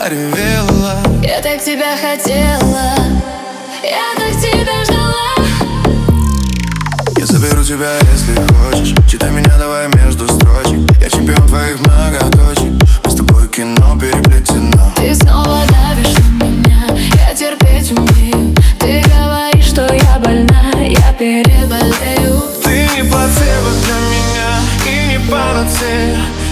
заревела. Я так тебя хотела, я так тебя ждала. Я заберу тебя, если хочешь. Читай меня, давай между строчек. Я чемпион твоих многоточий. Мы с тобой кино переплетено. Ты снова давишь на меня, я терпеть умею. Ты говоришь, что я больна, я переболею. Ты не плацебо для меня и не панацея.